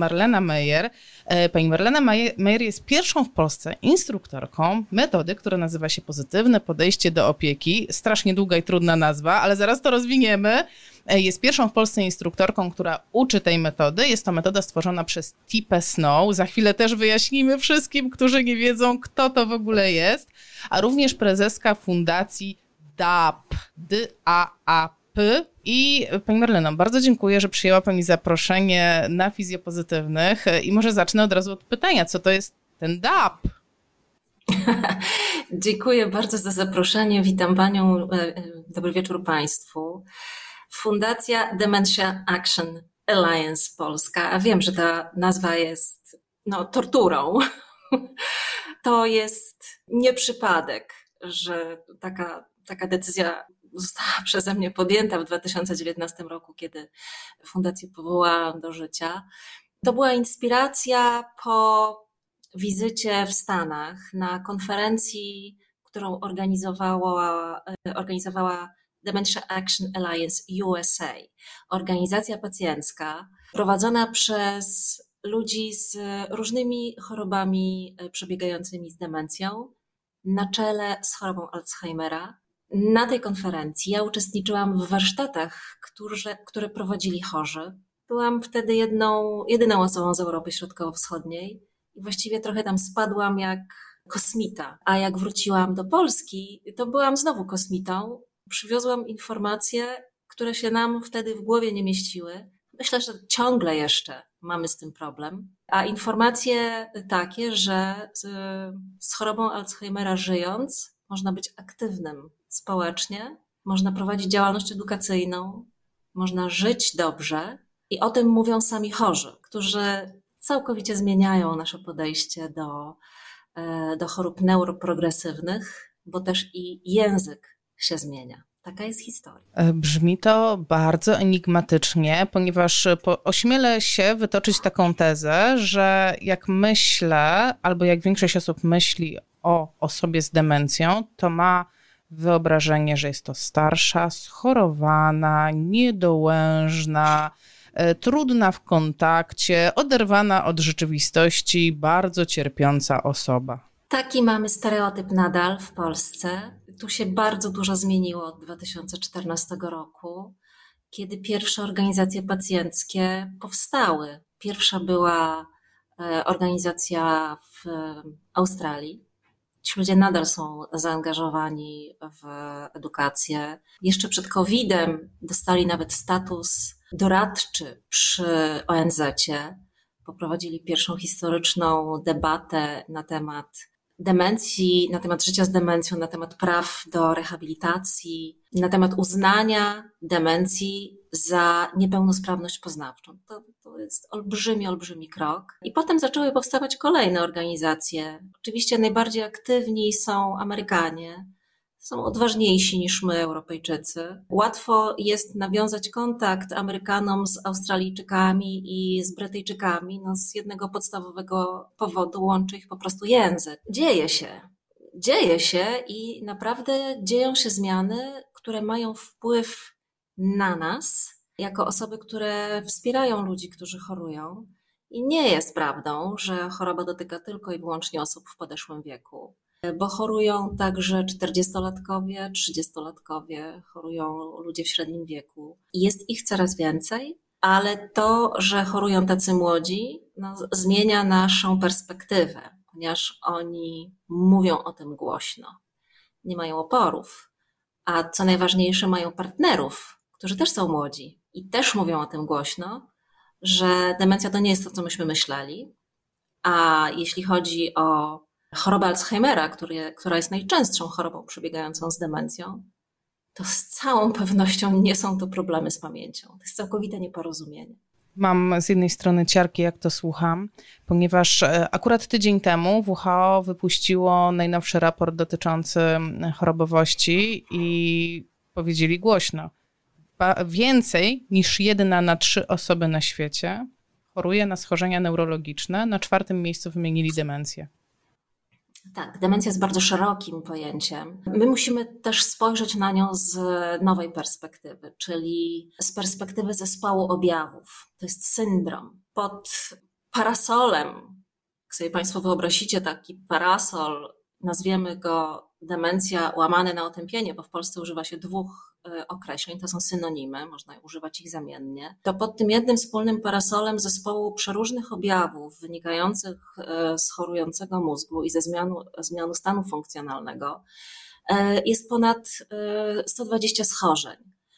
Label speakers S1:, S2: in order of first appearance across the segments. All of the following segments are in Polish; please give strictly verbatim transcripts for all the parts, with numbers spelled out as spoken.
S1: Marlena Meyer. Pani Marlena Meyer jest pierwszą w Polsce instruktorką metody, która nazywa się pozytywne podejście do opieki. Strasznie długa i trudna nazwa, ale zaraz to rozwiniemy. Jest pierwszą w Polsce instruktorką, która uczy tej metody. Jest to metoda stworzona przez Tipę Snow. Za chwilę też wyjaśnimy wszystkim, którzy nie wiedzą, kto to w ogóle jest. A również prezeska fundacji D A P, D A A P. I Pani Marleno, bardzo dziękuję, że przyjęła Pani zaproszenie na Fizjopozytywnych. I może zacznę od razu od pytania, co to jest ten D A P?
S2: Dziękuję bardzo za zaproszenie. Witam Panią. Dobry wieczór Państwu. Fundacja Dementia Action Alliance Polska. A wiem, że ta nazwa jest no, torturą. To jest nie przypadek, że taka, taka decyzja została przeze mnie podjęta w dwa tysiące dziewiętnastym roku, kiedy fundację powołałam do życia. To była inspiracja po wizycie w Stanach na konferencji, którą organizowała, organizowała Dementia Action Alliance U S A, organizacja pacjencka prowadzona przez ludzi z różnymi chorobami przebiegającymi z demencją, na czele z chorobą Alzheimera. Na tej konferencji ja uczestniczyłam w warsztatach, które, które prowadzili chorzy. Byłam wtedy jedną, jedyną osobą z Europy Środkowo-Wschodniej i właściwie trochę tam spadłam jak kosmita. A jak wróciłam do Polski, to byłam znowu kosmitą. Przywiozłam informacje, które się nam wtedy w głowie nie mieściły. Myślę, że ciągle jeszcze mamy z tym problem. A informacje takie, że z, z chorobą Alzheimera żyjąc, można być aktywnym społecznie, można prowadzić działalność edukacyjną, można żyć dobrze i o tym mówią sami chorzy, którzy całkowicie zmieniają nasze podejście do, do chorób neuroprogresywnych, bo też i język się zmienia. Taka jest historia.
S1: Brzmi to bardzo enigmatycznie, ponieważ ośmielę się wytoczyć taką tezę, że jak myślę, albo jak większość osób myśli o osobie z demencją, to ma wyobrażenie, że jest to starsza, schorowana, niedołężna, trudna w kontakcie, oderwana od rzeczywistości, bardzo cierpiąca osoba.
S2: Taki mamy stereotyp nadal w Polsce. Tu się bardzo dużo zmieniło od dwa tysiące czternastego roku, kiedy pierwsze organizacje pacjenckie powstały. Pierwsza była organizacja w Australii. Ci ludzie nadal są zaangażowani w edukację. Jeszcze przed kowidem dostali nawet status doradczy przy O N Z-cie. Poprowadzili pierwszą historyczną debatę na temat demencji, na temat życia z demencją, na temat praw do rehabilitacji, na temat uznania demencji za niepełnosprawność poznawczą. To, to jest olbrzymi, olbrzymi krok. I potem zaczęły powstawać kolejne organizacje. Oczywiście najbardziej aktywni są Amerykanie. Są odważniejsi niż my, Europejczycy. Łatwo jest nawiązać kontakt Amerykanom z Australijczykami i z Brytyjczykami. No, z jednego podstawowego powodu łączy ich po prostu język. Dzieje się. Dzieje się i naprawdę dzieją się zmiany, które mają wpływ na nas, jako osoby, które wspierają ludzi, którzy chorują. I nie jest prawdą, że choroba dotyka tylko i wyłącznie osób w podeszłym wieku. Bo chorują także czterdziestolatkowie, trzydziestolatkowie, chorują ludzie w średnim wieku. Jest ich coraz więcej, ale to, że chorują tacy młodzi, no, zmienia naszą perspektywę, ponieważ oni mówią o tym głośno. Nie mają oporów, a co najważniejsze, mają partnerów, którzy też są młodzi i też mówią o tym głośno, że demencja to nie jest to, co myśmy myśleli, a jeśli chodzi o choroba Alzheimera, który, która jest najczęstszą chorobą przebiegającą z demencją, to z całą pewnością nie są to problemy z pamięcią. To jest całkowite nieporozumienie.
S1: Mam z jednej strony ciarki, jak to słucham, ponieważ akurat tydzień temu W H O wypuściło najnowszy raport dotyczący chorobowości i powiedzieli głośno, więcej niż jedna na trzy osoby na świecie choruje na schorzenia neurologiczne. Na czwartym miejscu wymienili demencję.
S2: Tak, demencja jest bardzo szerokim pojęciem. My musimy też spojrzeć na nią z nowej perspektywy, czyli z perspektywy zespołu objawów. To jest syndrom. Pod parasolem, jak sobie Państwo wyobrazicie taki parasol, nazwiemy go demencja łamane na otępienie, bo w Polsce używa się dwóch określeń, to są synonimy, można używać ich zamiennie, to pod tym jednym wspólnym parasolem zespołu przeróżnych objawów wynikających z chorującego mózgu i ze zmianu, zmianu stanu funkcjonalnego jest ponad sto dwadzieścia schorzeń.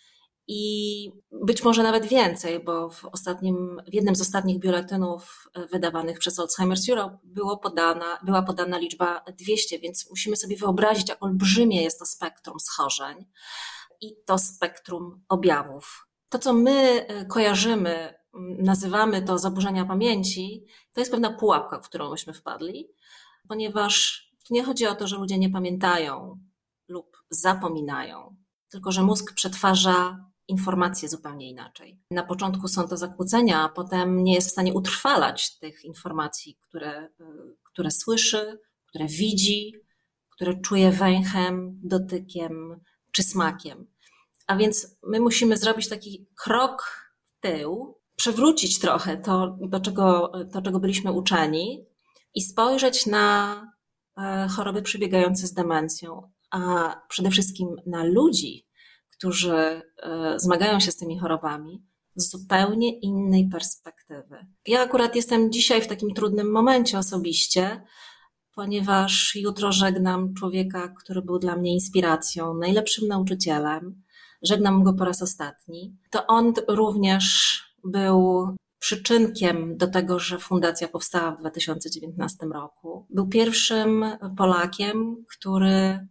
S2: I być może nawet więcej, bo w, ostatnim, w jednym z ostatnich biuletynów wydawanych przez Alzheimer's Europe było podana, była podana liczba dwieście, więc musimy sobie wyobrazić, jak olbrzymie jest to spektrum schorzeń i to spektrum objawów. To, co my kojarzymy, nazywamy to zaburzenia pamięci, to jest pewna pułapka, w którą myśmy wpadli, ponieważ tu nie chodzi o to, że ludzie nie pamiętają lub zapominają, tylko że mózg przetwarza informacje zupełnie inaczej. Na początku są to zakłócenia, a potem nie jest w stanie utrwalać tych informacji, które, które słyszy, które widzi, które czuje węchem, dotykiem czy smakiem. A więc my musimy zrobić taki krok w tył, przewrócić trochę to, do czego, to, czego byliśmy uczeni i spojrzeć na choroby przebiegające z demencją, a przede wszystkim na ludzi, którzy zmagają się z tymi chorobami z zupełnie innej perspektywy. Ja akurat jestem dzisiaj w takim trudnym momencie osobiście, ponieważ jutro żegnam człowieka, który był dla mnie inspiracją, najlepszym nauczycielem. Żegnam go po raz ostatni. To on również był przyczynkiem do tego, że fundacja powstała w dwa tysiące dziewiętnastym roku. Był pierwszym Polakiem, który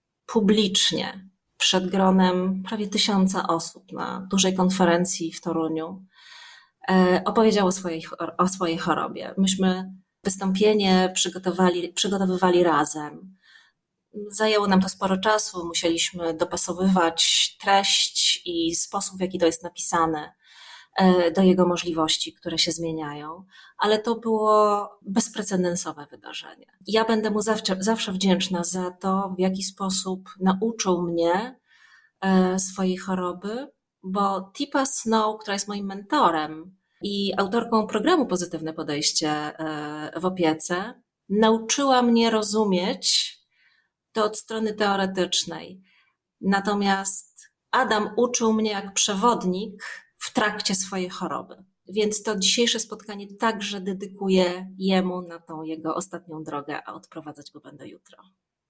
S2: publicznie przed gronem prawie tysiąca osób na dużej konferencji w Toruniu opowiedział o swojej, o swojej chorobie. Myśmy wystąpienie przygotowali, przygotowywali razem. Zajęło nam to sporo czasu, musieliśmy dopasowywać treść i sposób, w jaki to jest napisane do jego możliwości, które się zmieniają, ale to było bezprecedensowe wydarzenie. Ja będę mu zawsze, zawsze wdzięczna za to, w jaki sposób nauczył mnie swojej choroby, bo Teepa Snow, która jest moim mentorem i autorką programu Pozytywne Podejście w opiece, nauczyła mnie rozumieć to od strony teoretycznej. Natomiast Adam uczył mnie jak przewodnik w trakcie swojej choroby. Więc to dzisiejsze spotkanie także dedykuję jemu na tą jego ostatnią drogę, a odprowadzać go będę jutro.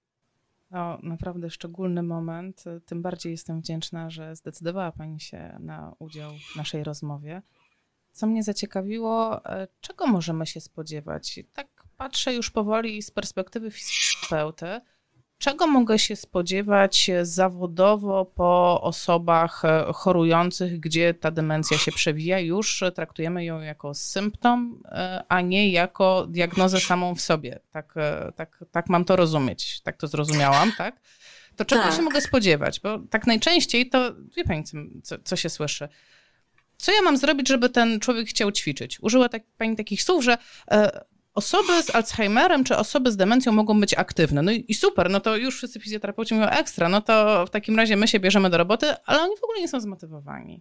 S1: No, naprawdę szczególny moment. Tym bardziej jestem wdzięczna, że zdecydowała Pani się na udział w naszej rozmowie. Co mnie zaciekawiło, czego możemy się spodziewać? Tak patrzę już powoli z perspektywy fizjoterapeuty. Czego mogę się spodziewać zawodowo po osobach chorujących, gdzie ta demencja się przewija? Już traktujemy ją jako symptom, a nie jako diagnozę samą w sobie. Tak, tak, tak mam to rozumieć, tak to zrozumiałam, tak? To czego tak. się mogę spodziewać? Bo tak najczęściej to, wie Pani, co, co się słyszy. Co ja mam zrobić, żeby ten człowiek chciał ćwiczyć? Użyła tak, Pani takich słów, że e, osoby z Alzheimerem czy osoby z demencją mogą być aktywne. No i, i super, no to już wszyscy fizjoterapeuci mówią ekstra, no to w takim razie my się bierzemy do roboty, ale oni w ogóle nie są zmotywowani.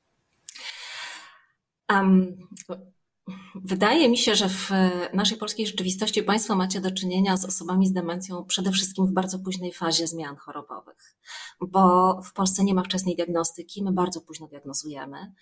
S2: Um, wydaje mi się, że w naszej polskiej rzeczywistości Państwo macie do czynienia z osobami z demencją przede wszystkim w bardzo późnej fazie zmian chorobowych, bo w Polsce nie ma wczesnej diagnostyki, my bardzo późno diagnozujemy.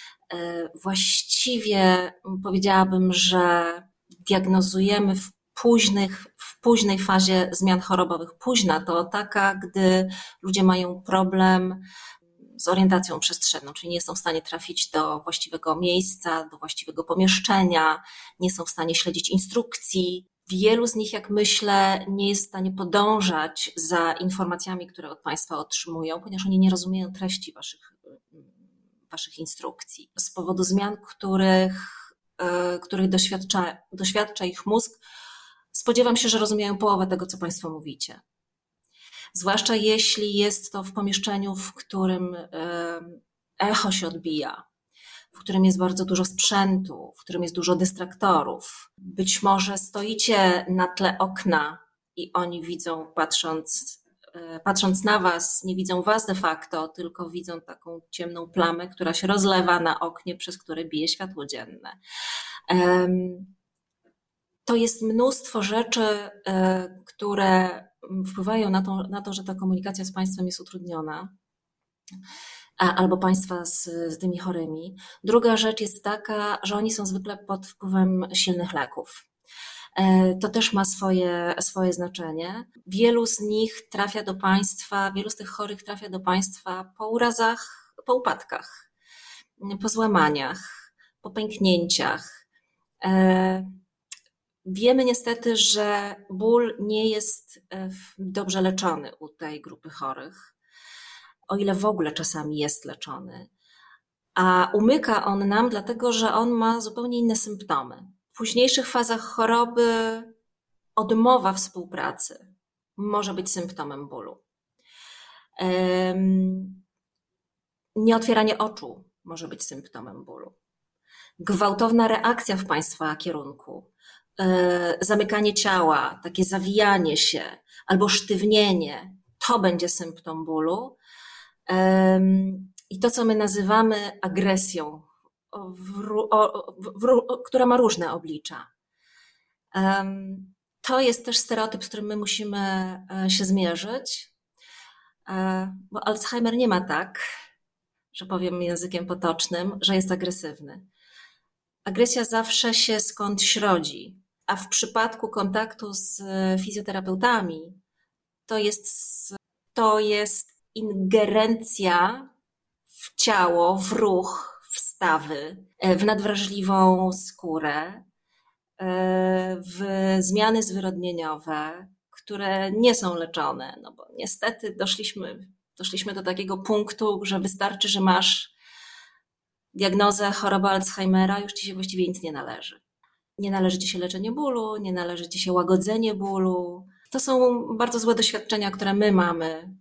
S2: Właściwie powiedziałabym, że diagnozujemy w, późnych, w późnej fazie zmian chorobowych. Późna to taka, gdy ludzie mają problem z orientacją przestrzenną, czyli nie są w stanie trafić do właściwego miejsca, do właściwego pomieszczenia, nie są w stanie śledzić instrukcji. Wielu z nich, jak myślę, nie jest w stanie podążać za informacjami, które od Państwa otrzymują, ponieważ oni nie rozumieją treści waszych, waszych instrukcji. Z powodu zmian, których których doświadcza, doświadcza ich mózg, spodziewam się, że rozumieją połowę tego, co Państwo mówicie. Zwłaszcza jeśli jest to w pomieszczeniu, w którym echo się odbija, w którym jest bardzo dużo sprzętu, w którym jest dużo dystraktorów. Być może stoicie na tle okna i oni widzą, patrząc patrząc na was, nie widzą was de facto, tylko widzą taką ciemną plamę, która się rozlewa na oknie, przez które bije światło dzienne. To jest mnóstwo rzeczy, które wpływają na to, na to, że ta komunikacja z państwem jest utrudniona, albo państwa z, z tymi chorymi. Druga rzecz jest taka, że oni są zwykle pod wpływem silnych leków. To też ma swoje, swoje znaczenie. Wielu z nich trafia do państwa, wielu z tych chorych trafia do państwa po urazach, po upadkach, po złamaniach, po pęknięciach. Wiemy niestety, że ból nie jest dobrze leczony u tej grupy chorych, o ile w ogóle czasami jest leczony. A umyka on nam dlatego, że on ma zupełnie inne symptomy. W późniejszych fazach choroby odmowa współpracy może być symptomem bólu. Nieotwieranie oczu może być symptomem bólu. Gwałtowna reakcja w państwa kierunku, zamykanie ciała, takie zawijanie się albo sztywnienie, to będzie symptom bólu. I to, co my nazywamy agresją, w, o, w, w, która ma różne oblicza. To jest też stereotyp, z którym my musimy się zmierzyć, bo Alzheimer nie ma tak, że powiem językiem potocznym, że jest agresywny. Agresja zawsze się skądś rodzi, a w przypadku kontaktu z fizjoterapeutami to jest, to jest ingerencja w ciało, w ruch, w stawy, w nadwrażliwą skórę, w zmiany zwyrodnieniowe, które nie są leczone, no bo niestety doszliśmy, doszliśmy do takiego punktu, że wystarczy, że masz diagnozę choroby Alzheimera, już ci się właściwie nic nie należy. Nie należy ci się leczenie bólu, nie należy ci się łagodzenie bólu. To są bardzo złe doświadczenia, które my mamy,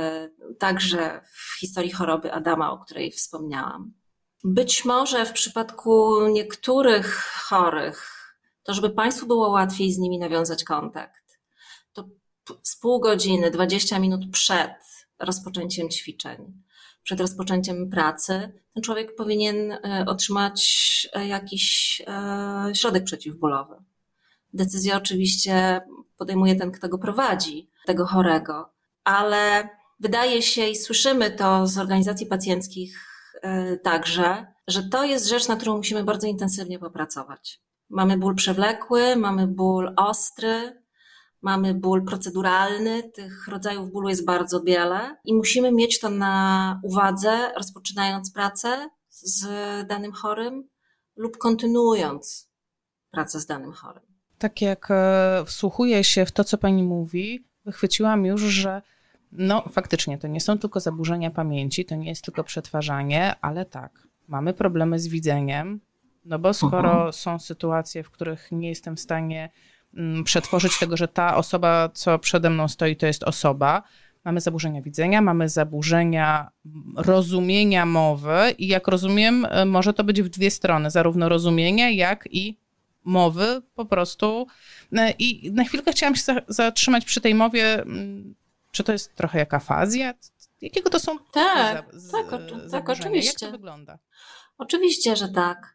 S2: także w historii choroby Adama, o której wspomniałam. Być może w przypadku niektórych chorych, to żeby państwu było łatwiej z nimi nawiązać kontakt, to z pół godziny, dwadzieścia minut przed rozpoczęciem ćwiczeń, przed rozpoczęciem pracy, ten człowiek powinien otrzymać jakiś środek przeciwbólowy. Decyzję oczywiście podejmuje ten, kto go prowadzi, tego chorego, ale wydaje się i słyszymy to z organizacji pacjenckich także, że to jest rzecz, na którą musimy bardzo intensywnie popracować. Mamy ból przewlekły, mamy ból ostry, mamy ból proceduralny, tych rodzajów bólu jest bardzo wiele i musimy mieć to na uwadze, rozpoczynając pracę z danym chorym lub kontynuując pracę z danym chorym.
S1: Tak jak wsłuchuję się w to, co pani mówi, wychwyciłam już, że no faktycznie to nie są tylko zaburzenia pamięci, to nie jest tylko przetwarzanie, ale tak, mamy problemy z widzeniem, no bo skoro uh-huh. są sytuacje, w których nie jestem w stanie mm, przetworzyć tego, że ta osoba, co przede mną stoi, to jest osoba, mamy zaburzenia widzenia, mamy zaburzenia rozumienia mowy i jak rozumiem, może to być w dwie strony, zarówno rozumienia, jak i mowy po prostu. I na chwilkę chciałam się zatrzymać przy tej mowie. Czy to jest trochę jak afazja? Jakiego to są
S2: tak,
S1: za, z,
S2: tak, tak, oczywiście.
S1: Jak to wygląda?
S2: Oczywiście, że tak.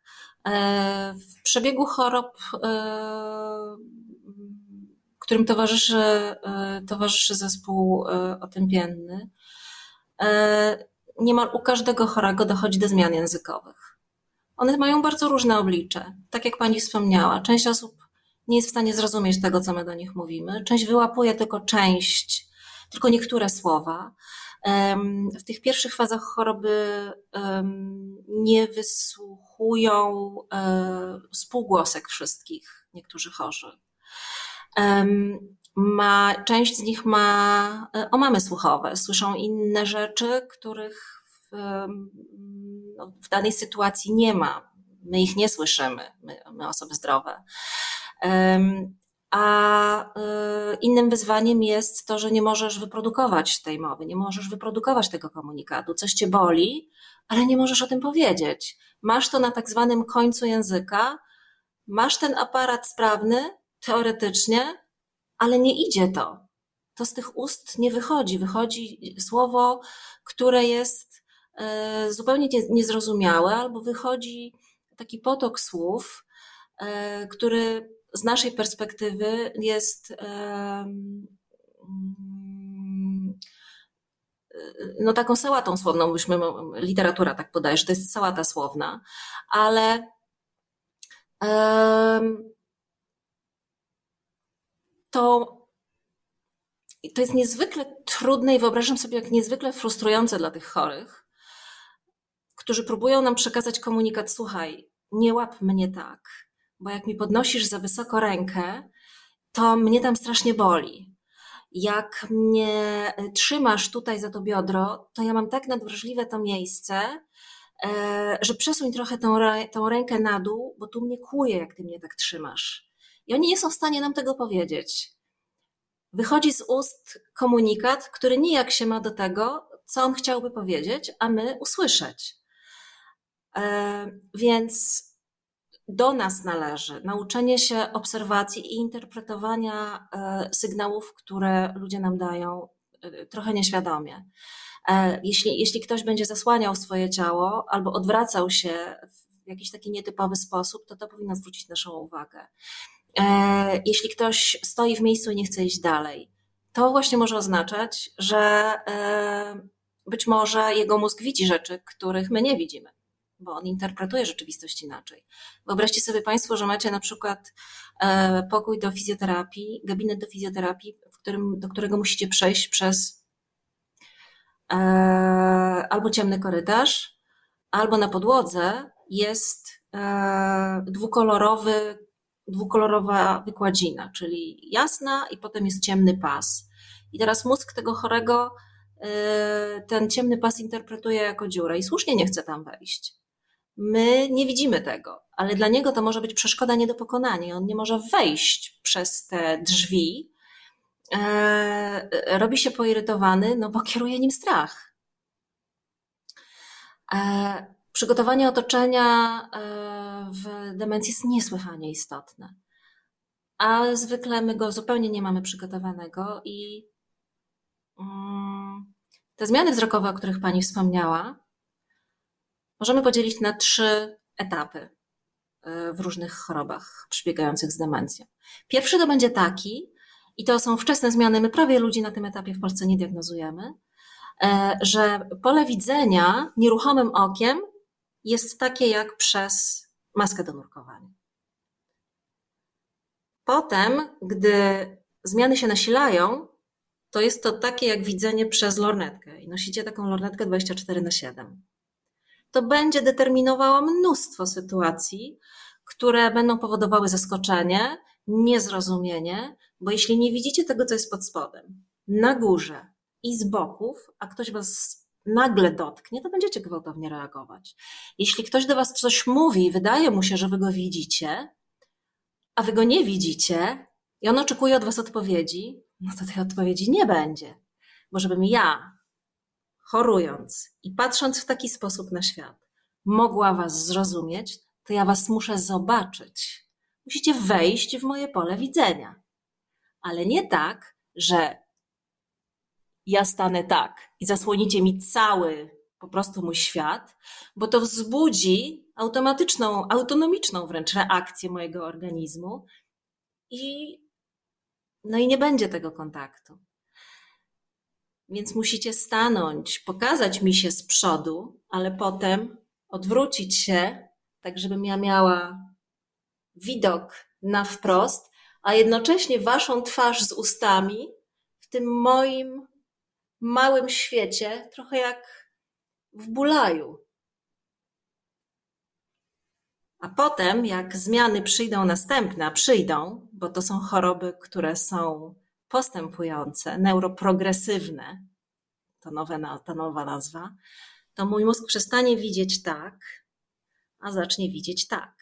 S2: W przebiegu chorób, którym towarzyszy, towarzyszy zespół otępienny, niemal u każdego chorego dochodzi do zmian językowych. One mają bardzo różne oblicze. Tak jak pani wspomniała, część osób nie jest w stanie zrozumieć tego, co my do nich mówimy. Część wyłapuje tylko część, tylko niektóre słowa. W tych pierwszych fazach choroby nie wysłuchują spółgłosek wszystkich, niektórzy chorzy. Ma, część z nich ma omamy słuchowe, słyszą inne rzeczy, których w, no, w danej sytuacji nie ma. My ich nie słyszymy, my, my osoby zdrowe. A innym wyzwaniem jest to, że nie możesz wyprodukować tej mowy, nie możesz wyprodukować tego komunikatu. Coś cię boli, ale nie możesz o tym powiedzieć. Masz to na tak zwanym końcu języka, masz ten aparat sprawny, teoretycznie, ale nie idzie to. to z tych ust nie wychodzi. Wychodzi słowo, które jest zupełnie niezrozumiałe, albo wychodzi taki potok słów, który z naszej perspektywy jest no taką sałatą słowną, byśmy, literatura tak podaje, że to jest sałata słowna, ale to, to jest niezwykle trudne i wyobrażam sobie, jak niezwykle frustrujące dla tych chorych, którzy próbują nam przekazać komunikat: słuchaj, nie łap mnie tak, bo jak mi podnosisz za wysoko rękę, to mnie tam strasznie boli. Jak mnie trzymasz tutaj za to biodro, to ja mam tak nadwrażliwe to miejsce, że przesuń trochę tą, tą rękę na dół, bo tu mnie kłuje, jak ty mnie tak trzymasz. I oni nie są w stanie nam tego powiedzieć. Wychodzi z ust komunikat, który nijak się ma do tego, co on chciałby powiedzieć, a my usłyszeć. Więc do nas należy nauczenie się obserwacji i interpretowania sygnałów, które ludzie nam dają, trochę nieświadomie. Jeśli, jeśli ktoś będzie zasłaniał swoje ciało albo odwracał się w jakiś taki nietypowy sposób, to to powinno zwrócić naszą uwagę. Jeśli ktoś stoi w miejscu i nie chce iść dalej, to właśnie może oznaczać, że być może jego mózg widzi rzeczy, których my nie widzimy, bo on interpretuje rzeczywistość inaczej. Wyobraźcie sobie Państwo, że macie na przykład pokój do fizjoterapii, gabinet do fizjoterapii, w którym, do którego musicie przejść przez albo ciemny korytarz, albo na podłodze jest dwukolorowy, dwukolorowa wykładzina, czyli jasna i potem jest ciemny pas. I teraz mózg tego chorego ten ciemny pas interpretuje jako dziurę i słusznie nie chce tam wejść. My nie widzimy tego, ale dla niego to może być przeszkoda nie do pokonania. On nie może wejść przez te drzwi, e, robi się poirytowany, no bo kieruje nim strach. E, przygotowanie otoczenia e, w demencji jest niesłychanie istotne, a zwykle my go zupełnie nie mamy przygotowanego i mm, te zmiany wzrokowe, o których Pani wspomniała, możemy podzielić na trzy etapy w różnych chorobach przebiegających z demencją. Pierwszy to będzie taki, i to są wczesne zmiany, my prawie ludzi na tym etapie w Polsce nie diagnozujemy, że pole widzenia nieruchomym okiem jest takie jak przez maskę do nurkowania. Potem, gdy zmiany się nasilają, to jest to takie jak widzenie przez lornetkę i nosicie taką lornetkę dwadzieścia cztery na siedem. To będzie determinowało mnóstwo sytuacji, które będą powodowały zaskoczenie, niezrozumienie, bo jeśli nie widzicie tego, co jest pod spodem, na górze i z boków, a ktoś was nagle dotknie, to będziecie gwałtownie reagować. Jeśli ktoś do was coś mówi i wydaje mu się, że wy go widzicie, a wy go nie widzicie i on oczekuje od was odpowiedzi, no to tej odpowiedzi nie będzie, bo żebym ja, chorując i patrząc w taki sposób na świat, mogła was zrozumieć, to ja was muszę zobaczyć. Musicie wejść w moje pole widzenia. Ale nie tak, że ja stanę tak i zasłonicie mi cały po prostu mój świat, bo to wzbudzi automatyczną, autonomiczną wręcz reakcję mojego organizmu i no i nie będzie tego kontaktu. Więc musicie stanąć, pokazać mi się z przodu, ale potem odwrócić się, tak żebym ja miała widok na wprost, a jednocześnie waszą twarz z ustami w tym moim małym świecie, trochę jak w Bulaju. A potem, jak zmiany przyjdą następne, a przyjdą, bo to są choroby, które są postępujące, neuroprogresywne, to nowe, ta nowa nazwa, to mój mózg przestanie widzieć tak, a zacznie widzieć tak.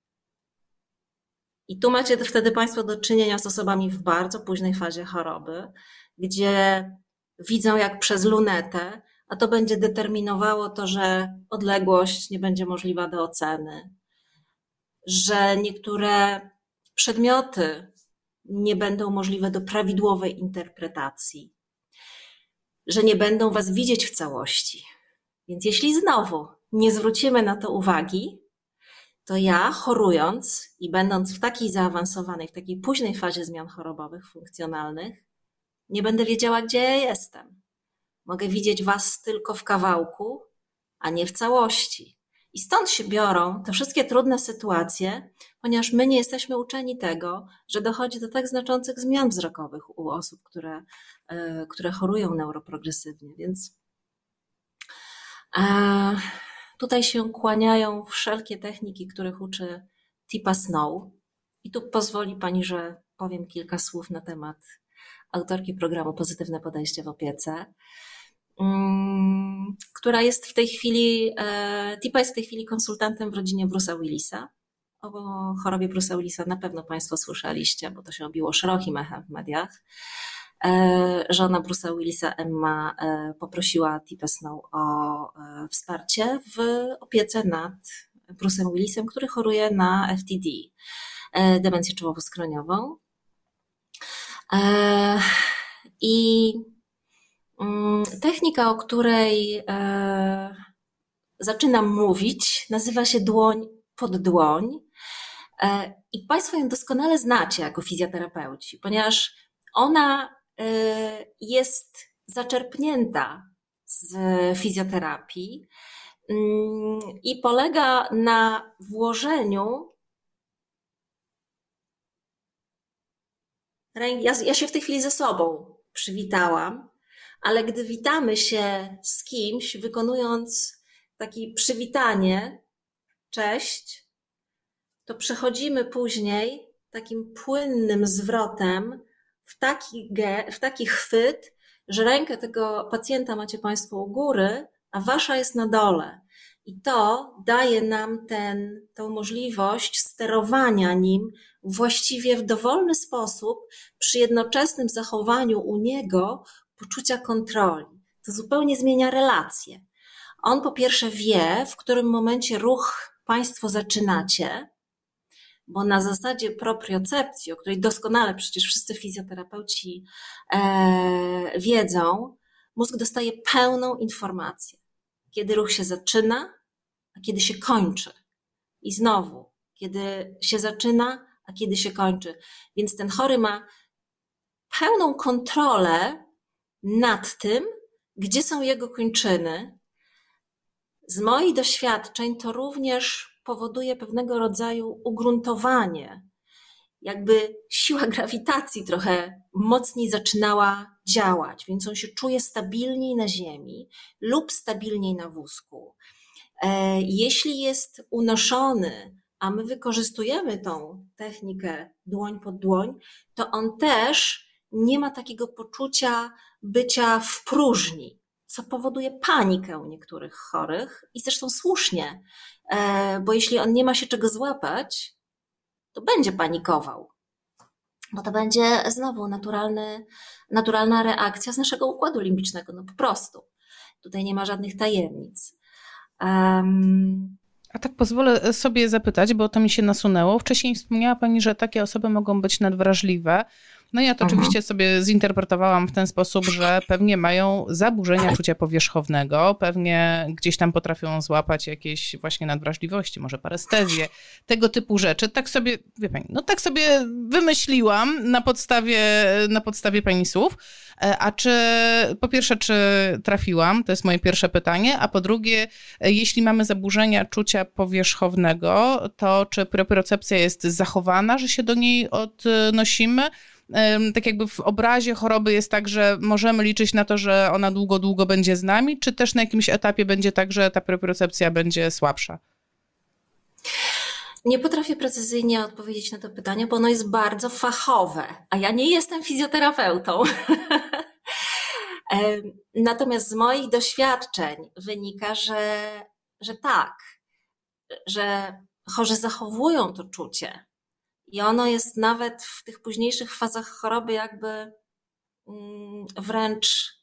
S2: I tu macie wtedy Państwo do czynienia z osobami w bardzo późnej fazie choroby, gdzie widzą jak przez lunetę, a to będzie determinowało to, że odległość nie będzie możliwa do oceny, że niektóre przedmioty nie będą możliwe do prawidłowej interpretacji, że nie będą was widzieć w całości. Więc jeśli znowu nie zwrócimy na to uwagi, to ja chorując i będąc w takiej zaawansowanej, w takiej późnej fazie zmian chorobowych, funkcjonalnych, nie będę wiedziała, gdzie ja jestem. Mogę widzieć was tylko w kawałku, a nie w całości. I stąd się biorą te wszystkie trudne sytuacje, ponieważ my nie jesteśmy uczeni tego, że dochodzi do tak znaczących zmian wzrokowych u osób, które, które chorują neuroprogresywnie. Więc tutaj się kłaniają wszelkie techniki, których uczy Teepa Snow. I tu pozwoli pani, że powiem kilka słów na temat autorki programu Pozytywne Podejście w Opiece, która jest w tej chwili, Teepa jest w tej chwili konsultantem w rodzinie Bruce'a Willisa. O chorobie Bruce'a Willisa na pewno państwo słyszeliście, bo to się obiło szerokim echem w mediach. Żona Bruce'a Willisa, Emma, poprosiła Teepę Snow o wsparcie w opiece nad Bruce'em Willisem, który choruje na F T D, demencję czołowo-skroniową. I technika, o której zaczynam mówić, nazywa się dłoń pod dłoń. I państwo ją doskonale znacie jako fizjoterapeuci, ponieważ ona jest zaczerpnięta z fizjoterapii i polega na włożeniu ręki. Ja, ja się w tej chwili ze sobą przywitałam, ale gdy witamy się z kimś, wykonując takie przywitanie, cześć, to przechodzimy później takim płynnym zwrotem w taki, ge, w taki chwyt, że rękę tego pacjenta macie państwo u góry, a wasza jest na dole. I to daje nam ten, tą możliwość sterowania nim właściwie w dowolny sposób, przy jednoczesnym zachowaniu u niego poczucia kontroli. To zupełnie zmienia relacje. On po pierwsze wie, w którym momencie ruch państwo zaczynacie, bo na zasadzie propriocepcji, o której doskonale przecież wszyscy fizjoterapeuci e, wiedzą, mózg dostaje pełną informację, kiedy ruch się zaczyna, a kiedy się kończy. I znowu, kiedy się zaczyna, a kiedy się kończy. Więc ten chory ma pełną kontrolę nad tym, gdzie są jego kończyny. Z moich doświadczeń to również powoduje pewnego rodzaju ugruntowanie. Jakby siła grawitacji trochę mocniej zaczynała działać, więc on się czuje stabilniej na ziemi lub stabilniej na wózku. Jeśli jest unoszony, a my wykorzystujemy tą technikę dłoń pod dłoń, to on też nie ma takiego poczucia bycia w próżni, co powoduje panikę u niektórych chorych i zresztą słusznie, bo jeśli on nie ma się czego złapać, to będzie panikował, bo to będzie znowu naturalny, naturalna reakcja z naszego układu limbicznego, no po prostu. Tutaj nie ma żadnych tajemnic. Um...
S1: A tak pozwolę sobie zapytać, bo to mi się nasunęło. Wcześniej wspomniała pani, że takie osoby mogą być nadwrażliwe. No ja to Aha. oczywiście sobie zinterpretowałam w ten sposób, że pewnie mają zaburzenia czucia powierzchownego, pewnie gdzieś tam potrafią złapać jakieś właśnie nadwrażliwości, może parestezję, tego typu rzeczy. Tak sobie, wie pani, no tak sobie wymyśliłam na podstawie, na podstawie pani słów. A czy, po pierwsze, czy trafiłam? To jest moje pierwsze pytanie. A po drugie, jeśli mamy zaburzenia czucia powierzchownego, to czy propriocepcja jest zachowana, że się do niej odnosimy? Tak jakby w obrazie choroby jest tak, że możemy liczyć na to, że ona długo, długo będzie z nami, czy też na jakimś etapie będzie tak, że ta propriocepcja będzie słabsza?
S2: Nie potrafię precyzyjnie odpowiedzieć na to pytanie, bo ono jest bardzo fachowe, a ja nie jestem fizjoterapeutą. Natomiast z moich doświadczeń wynika, że, że tak, że chorzy zachowują to czucie. I ono jest nawet w tych późniejszych fazach choroby jakby wręcz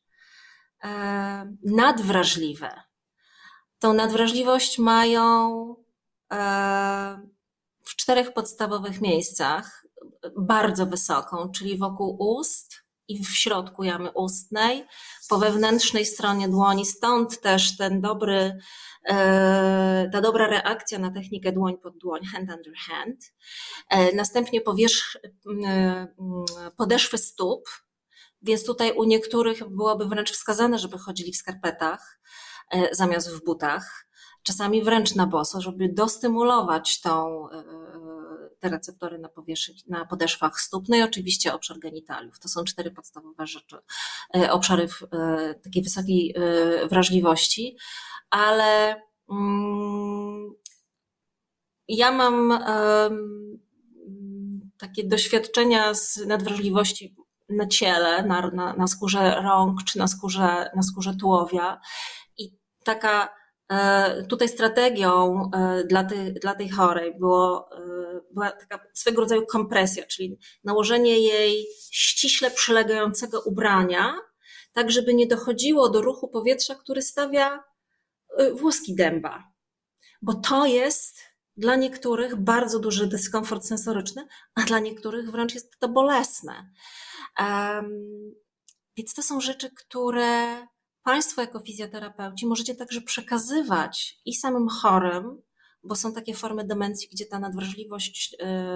S2: nadwrażliwe. Tą nadwrażliwość mają w czterech podstawowych miejscach. bardzo wysoką, czyli wokół ust i w środku jamy ustnej, po wewnętrznej stronie dłoni, stąd też ten dobry, ta dobra reakcja na technikę dłoń pod dłoń, hand under hand. Następnie powierzch, podeszwy stóp, więc tutaj u niektórych byłoby wręcz wskazane, żeby chodzili w skarpetach zamiast w butach, czasami wręcz na boso, żeby dostymulować tą, te receptory na, na podeszwach stóp, no i oczywiście obszar genitaliów. To są cztery podstawowe rzeczy, obszary takiej wysokiej wrażliwości, ale mm, ja mam um, takie doświadczenia z nadwrażliwości na ciele, na, na, na skórze rąk czy na skórze, na skórze tułowia i taka tutaj strategią dla tej, dla tej chorej było, była taka swego rodzaju kompresja, czyli nałożenie jej ściśle przylegającego ubrania, tak żeby nie dochodziło do ruchu powietrza, który stawia włoski dęba, bo to jest dla niektórych bardzo duży dyskomfort sensoryczny, a dla niektórych wręcz jest to bolesne. Um, więc to są rzeczy, które Państwo jako fizjoterapeuci możecie także przekazywać i samym chorym, bo są takie formy demencji, gdzie ta nadwrażliwość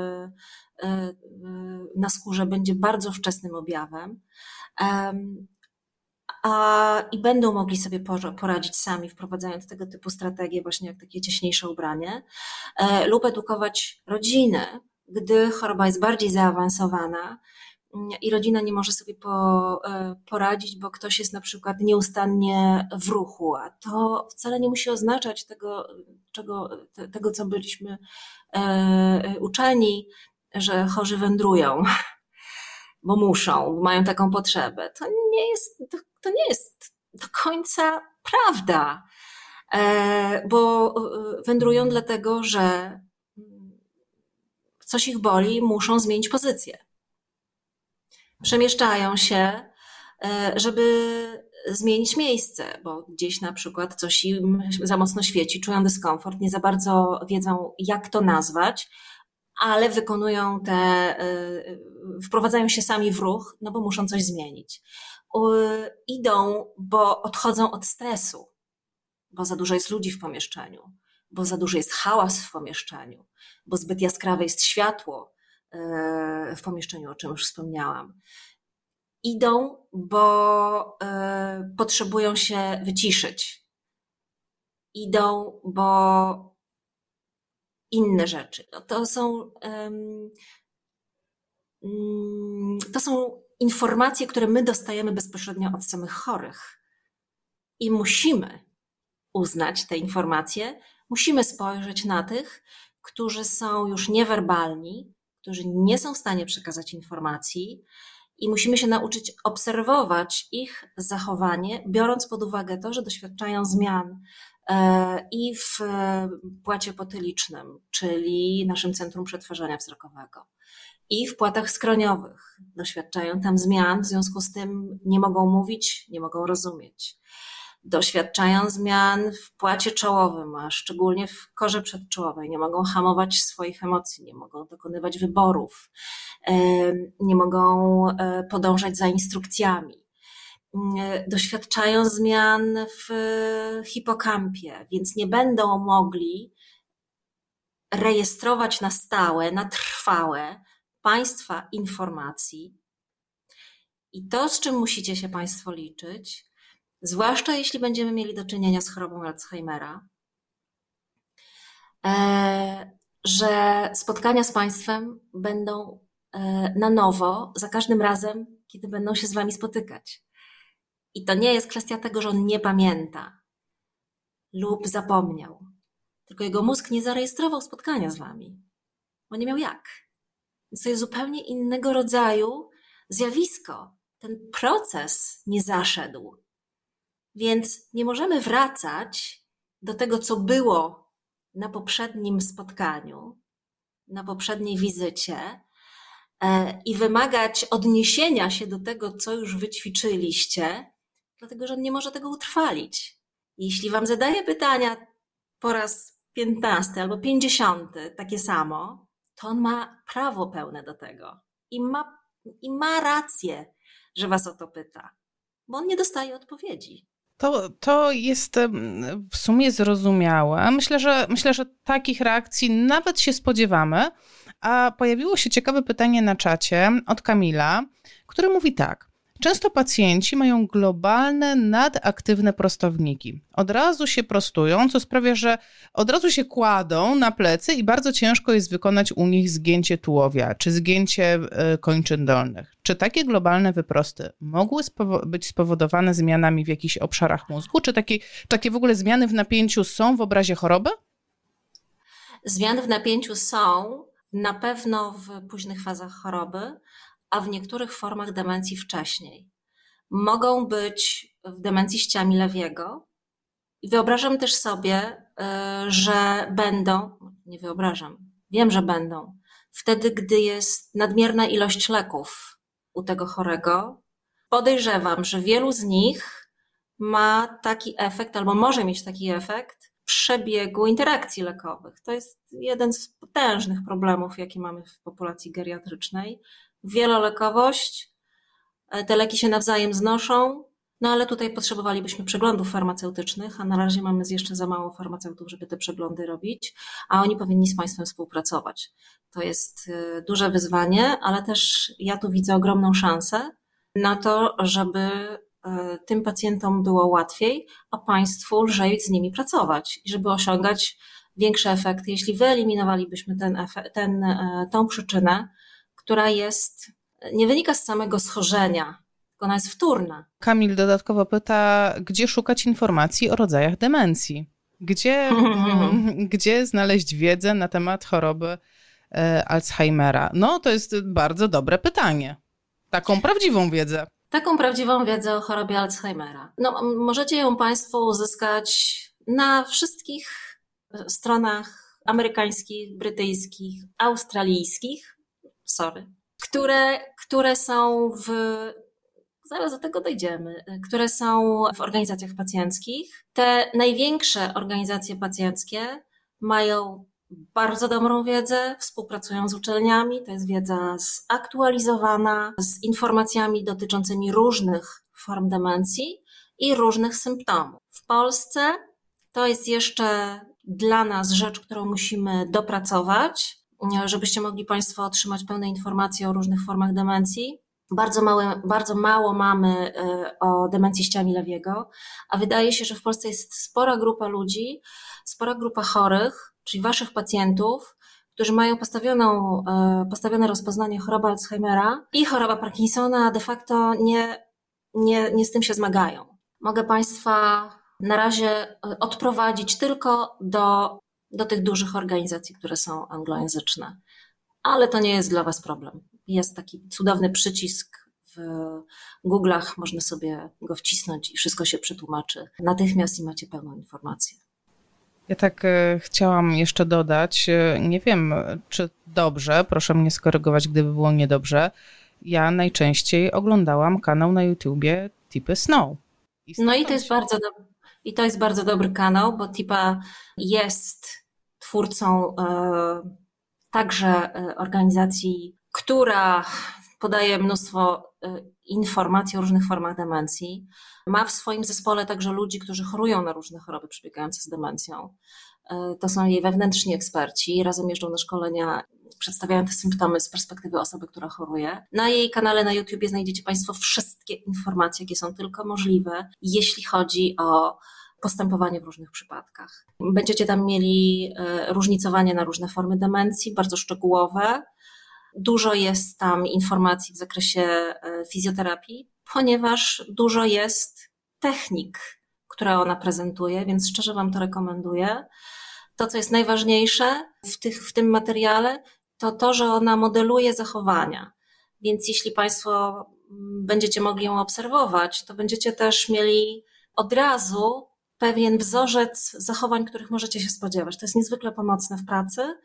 S2: na skórze będzie bardzo wczesnym objawem a, i będą mogli sobie poradzić sami, wprowadzając tego typu strategie, właśnie jak takie cieśniejsze ubranie, lub edukować rodziny, gdy choroba jest bardziej zaawansowana, i rodzina nie może sobie po, poradzić, bo ktoś jest na przykład nieustannie w ruchu, a to wcale nie musi oznaczać tego, czego, tego co byliśmy e, uczeni, że chorzy wędrują, bo muszą, bo mają taką potrzebę. To nie jest, to, to nie jest do końca prawda, e, bo wędrują dlatego, że coś ich boli, muszą zmienić pozycję. Przemieszczają się, żeby zmienić miejsce, bo gdzieś na przykład coś im za mocno świeci, czują dyskomfort, nie za bardzo wiedzą, jak to nazwać, ale wykonują te, wprowadzają się sami w ruch, no bo muszą coś zmienić. Idą, bo odchodzą od stresu, bo za dużo jest ludzi w pomieszczeniu, bo za dużo jest hałas w pomieszczeniu, bo zbyt jaskrawe jest światło w pomieszczeniu, o czym już wspomniałam. Idą, bo y, potrzebują się wyciszyć. Idą, bo inne rzeczy. To są, um, um, to są informacje, które my dostajemy bezpośrednio od samych chorych. I musimy uznać te informacje, musimy spojrzeć na tych, którzy są już niewerbalni, którzy nie są w stanie przekazać informacji i musimy się nauczyć obserwować ich zachowanie, biorąc pod uwagę to, że doświadczają zmian i w płacie potylicznym, czyli naszym centrum przetwarzania wzrokowego, i w płatach skroniowych. Doświadczają tam zmian, w związku z tym nie mogą mówić, nie mogą rozumieć. Doświadczają zmian w płacie czołowym, a szczególnie w korze przedczołowej. Nie mogą hamować swoich emocji, nie mogą dokonywać wyborów, nie mogą podążać za instrukcjami. Doświadczają zmian w hipokampie, więc nie będą mogli rejestrować na stałe, na trwałe Państwa informacji. I to, z czym musicie się Państwo liczyć, zwłaszcza jeśli będziemy mieli do czynienia z chorobą Alzheimera, że spotkania z Państwem będą na nowo za każdym razem, kiedy będą się z Wami spotykać. I to nie jest kwestia tego, że on nie pamięta lub zapomniał, tylko jego mózg nie zarejestrował spotkania z Wami, bo nie miał jak. Więc to jest zupełnie innego rodzaju zjawisko. Ten proces nie zaszedł. Więc nie możemy wracać do tego, co było na poprzednim spotkaniu, na poprzedniej wizycie i wymagać odniesienia się do tego, co już wyćwiczyliście, dlatego że on nie może tego utrwalić. Jeśli Wam zadaję pytania po raz piętnasty albo pięćdziesiąty takie samo, to on ma prawo pełne do tego i ma, i ma rację, że was o to pyta, bo on nie dostaje odpowiedzi.
S1: To, to jest w sumie zrozumiałe. Myślę, że myślę, że takich reakcji nawet się spodziewamy. A pojawiło się ciekawe pytanie na czacie od Kamila, który mówi tak. Często pacjenci mają globalne, nadaktywne prostowniki. Od razu się prostują, co sprawia, że od razu się kładą na plecy i bardzo ciężko jest wykonać u nich zgięcie tułowia czy zgięcie kończyn dolnych. Czy takie globalne wyprosty mogły spowo- być spowodowane zmianami w jakichś obszarach mózgu? Czy takie, takie w ogóle zmiany w napięciu są w obrazie choroby?
S2: Zmiany w napięciu są na pewno w późnych fazach choroby, a w niektórych formach demencji wcześniej. Mogą być w demencji ściami Lewiego i wyobrażam też sobie, że będą, nie wyobrażam, wiem, że będą, wtedy, gdy jest nadmierna ilość leków u tego chorego. Podejrzewam, że wielu z nich ma taki efekt, albo może mieć taki efekt przebiegu interakcji lekowych. To jest jeden z potężnych problemów, jakie mamy w populacji geriatrycznej. Wielolekowość, te leki się nawzajem znoszą, no ale tutaj potrzebowalibyśmy przeglądów farmaceutycznych, a na razie mamy jeszcze za mało farmaceutów, żeby te przeglądy robić, a oni powinni z państwem współpracować. To jest duże wyzwanie, ale też ja tu widzę ogromną szansę na to, żeby tym pacjentom było łatwiej, a państwu lżej z nimi pracować i żeby osiągać większe efekty, jeśli wyeliminowalibyśmy ten efekt, ten, tą przyczynę, która jest, nie wynika z samego schorzenia, tylko ona jest wtórna.
S1: Kamil dodatkowo pyta, gdzie szukać informacji o rodzajach demencji? Gdzie, gdzie znaleźć wiedzę na temat choroby e, Alzheimera? No, to jest bardzo dobre pytanie. Taką prawdziwą wiedzę.
S2: Taką prawdziwą wiedzę o chorobie Alzheimera. No, możecie ją państwo uzyskać na wszystkich stronach amerykańskich, brytyjskich, australijskich, sorry, które, które są w, zaraz do tego dojdziemy, które są w organizacjach pacjenckich. Te największe organizacje pacjenckie mają bardzo dobrą wiedzę, współpracują z uczelniami, to jest wiedza zaktualizowana, z informacjami dotyczącymi różnych form demencji i różnych symptomów. W Polsce to jest jeszcze dla nas rzecz, którą musimy dopracować, żebyście mogli państwo otrzymać pełne informacje o różnych formach demencji. Bardzo, małe, bardzo mało mamy o demencji ściami Lewiego, a wydaje się, że w Polsce jest spora grupa ludzi, spora grupa chorych, czyli waszych pacjentów, którzy mają postawioną, postawione rozpoznanie choroby Alzheimera i choroba Parkinsona, a de facto nie, nie, nie z tym się zmagają. Mogę państwa na razie odprowadzić tylko do, do tych dużych organizacji, które są anglojęzyczne. Ale to nie jest dla was problem. Jest taki cudowny przycisk w Google'ach, można sobie go wcisnąć i wszystko się przetłumaczy natychmiast i macie pełną informację.
S1: Ja tak e, chciałam jeszcze dodać, e, nie wiem czy dobrze, proszę mnie skorygować, gdyby było niedobrze. Ja najczęściej oglądałam kanał na YouTubie Tipy Snow. I
S2: no i to jest bardzo do... i to jest bardzo dobry kanał, bo Tipa jest twórcą e, także e, organizacji, która podaje mnóstwo e, informacji o różnych formach demencji. Ma w swoim zespole także ludzi, którzy chorują na różne choroby przebiegające z demencją. To są jej wewnętrzni eksperci, razem jeżdżą na szkolenia, przedstawiają te symptomy z perspektywy osoby, która choruje. Na jej kanale na YouTubie znajdziecie państwo wszystkie informacje, jakie są tylko możliwe, jeśli chodzi o postępowanie w różnych przypadkach. Będziecie tam mieli różnicowanie na różne formy demencji, bardzo szczegółowe. Dużo jest tam informacji w zakresie fizjoterapii, ponieważ dużo jest technik, które ona prezentuje, więc szczerze wam to rekomenduję. To, co jest najważniejsze w, tych, w tym materiale, to to, że ona modeluje zachowania. Więc jeśli państwo będziecie mogli ją obserwować, to będziecie też mieli od razu pewien wzorzec zachowań, których możecie się spodziewać. To jest niezwykle pomocne w pracy.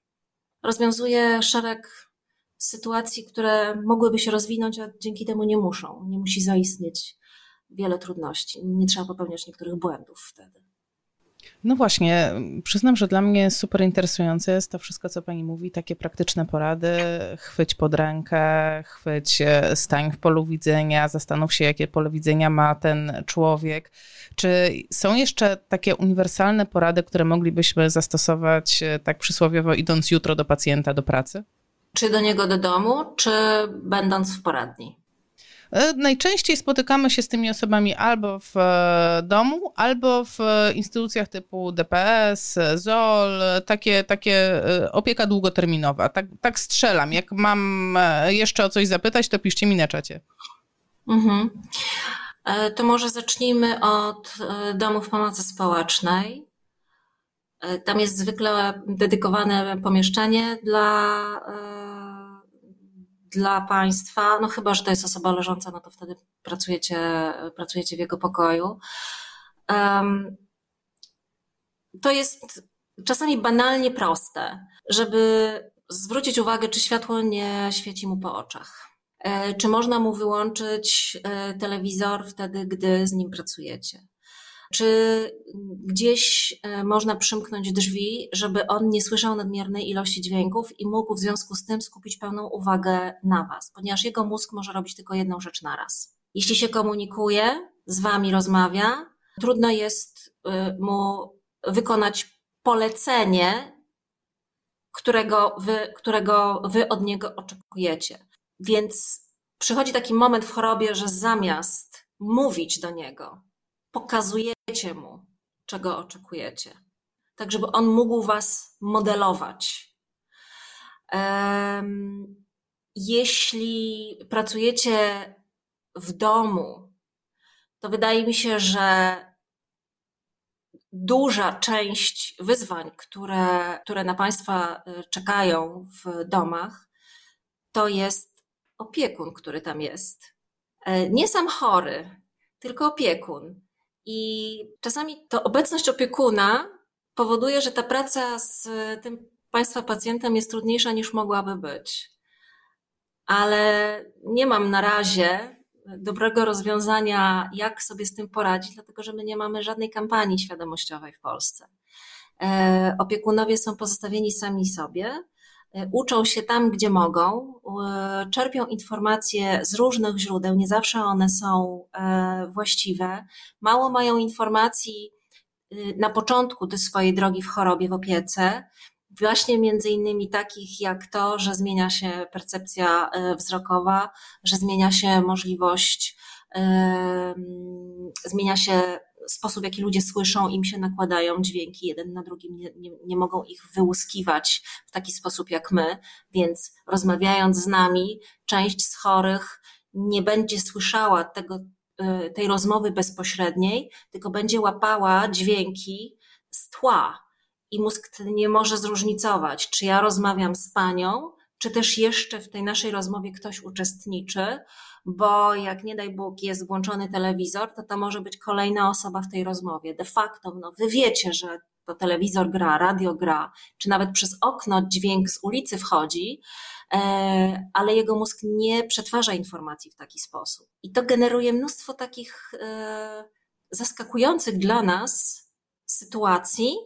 S2: Rozwiązuje szereg sytuacji, które mogłyby się rozwinąć, a dzięki temu nie muszą. Nie musi zaistnieć wiele trudności. Nie trzeba popełniać niektórych błędów wtedy.
S1: No właśnie, przyznam, że dla mnie super interesujące jest to wszystko, co pani mówi, takie praktyczne porady, chwyć pod rękę, chwyć, stań w polu widzenia, zastanów się, jakie pole widzenia ma ten człowiek. Czy są jeszcze takie uniwersalne porady, które moglibyśmy zastosować tak przysłowiowo idąc jutro do pacjenta do pracy?
S2: Czy do niego do domu, czy będąc w poradni?
S1: Najczęściej spotykamy się z tymi osobami albo w domu, albo w instytucjach typu D P S, Z O L, takie, takie opieka długoterminowa. Tak, tak strzelam. Jak mam jeszcze o coś zapytać, to piszcie mi na czacie.
S2: Mhm. To może zacznijmy od domów pomocy społecznej. Tam jest zwykle dedykowane pomieszczenie dla dla państwa, no chyba że to jest osoba leżąca, no to wtedy pracujecie, pracujecie w jego pokoju. Um, to jest czasami banalnie proste, żeby zwrócić uwagę, czy światło nie świeci mu po oczach. E, czy można mu wyłączyć e, telewizor wtedy, gdy z nim pracujecie. Czy gdzieś można przymknąć drzwi, żeby on nie słyszał nadmiernej ilości dźwięków i mógł w związku z tym skupić pełną uwagę na was, ponieważ jego mózg może robić tylko jedną rzecz naraz. Jeśli się komunikuje, z wami rozmawia, trudno jest mu wykonać polecenie, którego wy, którego wy od niego oczekujecie. Więc przychodzi taki moment w chorobie, że zamiast mówić do niego, pokazujecie mu, czego oczekujecie, tak żeby on mógł was modelować. Jeśli pracujecie w domu, to wydaje mi się, że duża część wyzwań, które, które na państwa czekają w domach, to jest opiekun, który tam jest. Nie sam chory, tylko opiekun. I czasami to obecność opiekuna powoduje, że ta praca z tym państwa pacjentem jest trudniejsza niż mogłaby być. Ale nie mam na razie dobrego rozwiązania, jak sobie z tym poradzić, dlatego że my nie mamy żadnej kampanii świadomościowej w Polsce. Opiekunowie są pozostawieni sami sobie, uczą się tam, gdzie mogą, czerpią informacje z różnych źródeł, nie zawsze one są właściwe, mało mają informacji na początku tej swojej drogi w chorobie, w opiece, właśnie między innymi takich jak to, że zmienia się percepcja wzrokowa, że zmienia się możliwość, zmienia się sposób, w jaki ludzie słyszą, im się nakładają dźwięki jeden na drugim, nie, nie, nie mogą ich wyłuskiwać w taki sposób jak my, więc rozmawiając z nami, część z chorych nie będzie słyszała tego, tej rozmowy bezpośredniej, tylko będzie łapała dźwięki z tła i mózg nie może zróżnicować, czy ja rozmawiam z panią, czy też jeszcze w tej naszej rozmowie ktoś uczestniczy, bo jak nie daj Bóg jest włączony telewizor, to to może być kolejna osoba w tej rozmowie. De facto, no wy wiecie, że to telewizor gra, radio gra, czy nawet przez okno dźwięk z ulicy wchodzi, ale jego mózg nie przetwarza informacji w taki sposób. I to generuje mnóstwo takich zaskakujących dla nas sytuacji.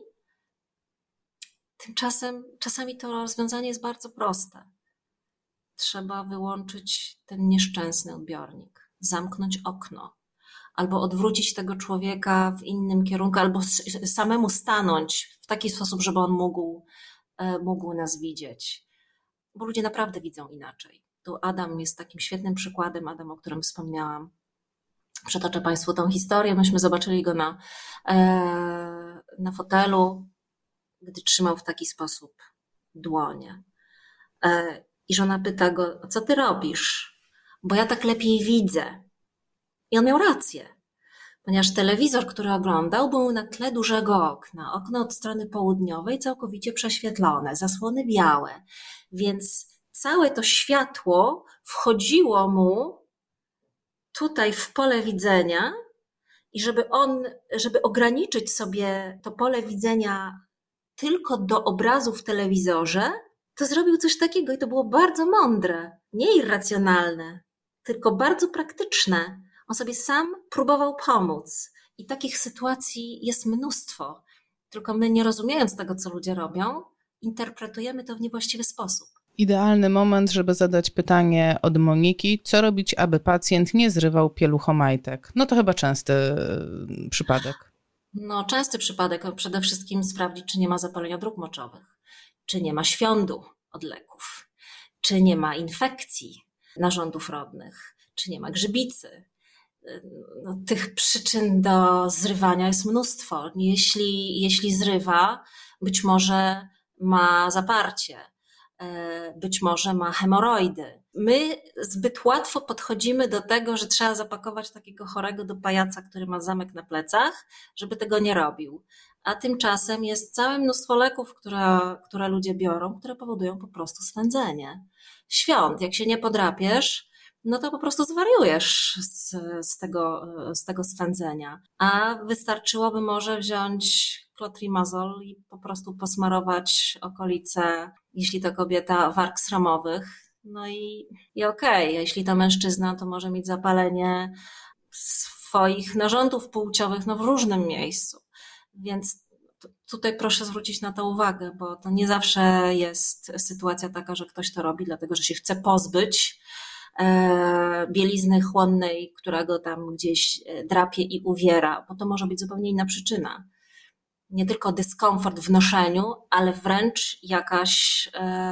S2: Tymczasem czasami to rozwiązanie jest bardzo proste. Trzeba wyłączyć ten nieszczęsny odbiornik, zamknąć okno, albo odwrócić tego człowieka w innym kierunku, albo samemu stanąć w taki sposób, żeby on mógł, mógł nas widzieć. Bo ludzie naprawdę widzą inaczej. Tu Adam jest takim świetnym przykładem, Adam, o którym wspomniałam. Przetoczę Państwu tą historię. Myśmy zobaczyli go na, na fotelu, gdy trzymał w taki sposób dłonie. I żona pyta go, co ty robisz? Bo ja tak lepiej widzę. I on miał rację, ponieważ telewizor, który oglądał, był na tle dużego okna. Okno od strony południowej całkowicie prześwietlone, zasłony białe. Więc całe to światło wchodziło mu tutaj w pole widzenia i żeby on, żeby ograniczyć sobie to pole widzenia tylko do obrazu w telewizorze, to zrobił coś takiego i to było bardzo mądre, nie irracjonalne, tylko bardzo praktyczne. On sobie sam próbował pomóc i takich sytuacji jest mnóstwo. tylko my, nie rozumiejąc tego, co ludzie robią, interpretujemy to w niewłaściwy sposób.
S1: Idealny moment, żeby zadać pytanie od Moniki, co robić, aby pacjent nie zrywał pieluchomajtek? No to chyba częsty przypadek.
S2: No, częsty przypadek. Przede wszystkim sprawdzić, czy nie ma zapalenia dróg moczowych, czy nie ma świądu od leków, czy nie ma infekcji narządów rodnych, czy nie ma grzybicy. No, tych przyczyn do zrywania jest mnóstwo. Jeśli, jeśli zrywa, być może ma zaparcie, być może ma hemoroidy. My zbyt łatwo podchodzimy do tego, że trzeba zapakować takiego chorego do pajaca, który ma zamek na plecach, żeby tego nie robił. A tymczasem jest całe mnóstwo leków, które, które ludzie biorą, które powodują po prostu swędzenie. Świąt, jak się nie podrapiesz, no to po prostu zwariujesz z, z, tego, z tego swędzenia. A wystarczyłoby może wziąć klotrimazol i po prostu posmarować okolice, jeśli to kobieta, warg sramowych. No i, i okej, okay. Jeśli to mężczyzna, to może mieć zapalenie swoich narządów płciowych no w różnym miejscu. Więc tutaj proszę zwrócić na to uwagę, bo to nie zawsze jest sytuacja taka, że ktoś to robi, dlatego że się chce pozbyć bielizny chłonnej, która go tam gdzieś drapie i uwiera, bo to może być zupełnie inna przyczyna. Nie tylko dyskomfort w noszeniu, ale wręcz jakaś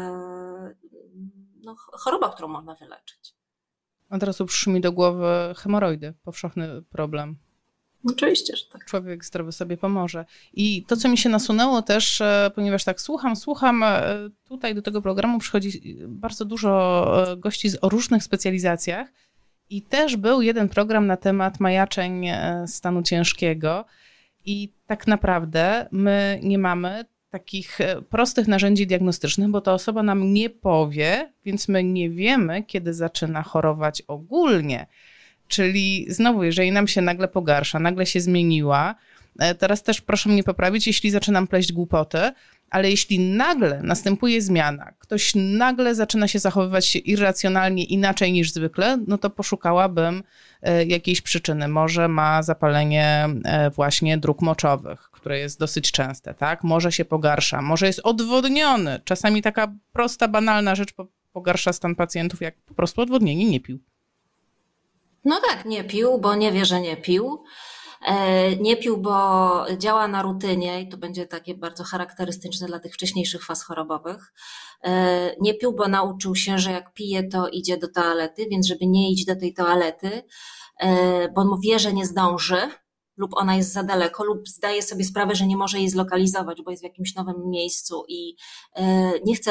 S2: no, choroba, którą można wyleczyć.
S1: Od razu przyszły mi do głowy hemoroidy, powszechny problem.
S2: Oczywiście, że tak.
S1: Człowiek zdrowy sobie pomoże. I to, co mi się nasunęło też, ponieważ tak słucham, słucham, tutaj do tego programu przychodzi bardzo dużo gości o różnych specjalizacjach i też był jeden program na temat majaczeń stanu ciężkiego i tak naprawdę my nie mamy takich prostych narzędzi diagnostycznych, bo ta osoba nam nie powie, więc my nie wiemy, kiedy zaczyna chorować ogólnie. Czyli znowu, jeżeli nam się nagle pogarsza, nagle się zmieniła, teraz też proszę mnie poprawić, jeśli zaczynam pleść głupoty, ale jeśli nagle następuje zmiana, ktoś nagle zaczyna się zachowywać irracjonalnie inaczej niż zwykle, no to poszukałabym jakiejś przyczyny. Może ma zapalenie właśnie dróg moczowych, które jest dosyć częste, tak? Może się pogarsza, może jest odwodniony. Czasami taka prosta, banalna rzecz pogarsza stan pacjentów, jak po prostu odwodnienie, nie pił.
S2: No tak, nie pił, bo nie wie, że nie pił. Nie pił, bo działa na rutynie i to będzie takie bardzo charakterystyczne dla tych wcześniejszych faz chorobowych. Nie pił, bo nauczył się, że jak pije, to idzie do toalety, więc żeby nie iść do tej toalety, bo mu wie, że nie zdąży lub ona jest za daleko lub zdaje sobie sprawę, że nie może jej zlokalizować, bo jest w jakimś nowym miejscu i nie chce...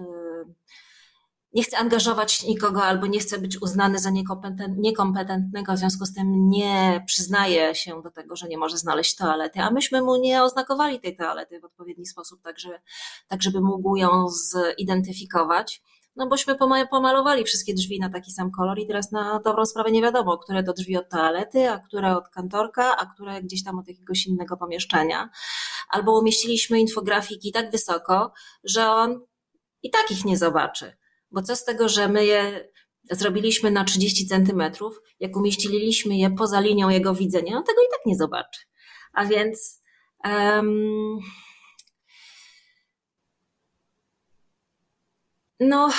S2: nie chce angażować nikogo albo nie chce być uznany za niekompetentnego, w związku z tym nie przyznaje się do tego, że nie może znaleźć toalety, a myśmy mu nie oznakowali tej toalety w odpowiedni sposób, tak, że, tak żeby mógł ją zidentyfikować. No bośmy pomalowali wszystkie drzwi na taki sam kolor i teraz na dobrą sprawę nie wiadomo, które to drzwi od toalety, a które od kantorka, a które gdzieś tam od jakiegoś innego pomieszczenia. Albo umieściliśmy infografiki tak wysoko, że on i tak ich nie zobaczy. Bo co z tego, że my je zrobiliśmy na trzydzieści centymetrów, jak umieściliśmy je poza linią jego widzenia, on tego i tak nie zobaczy. A więc um, no...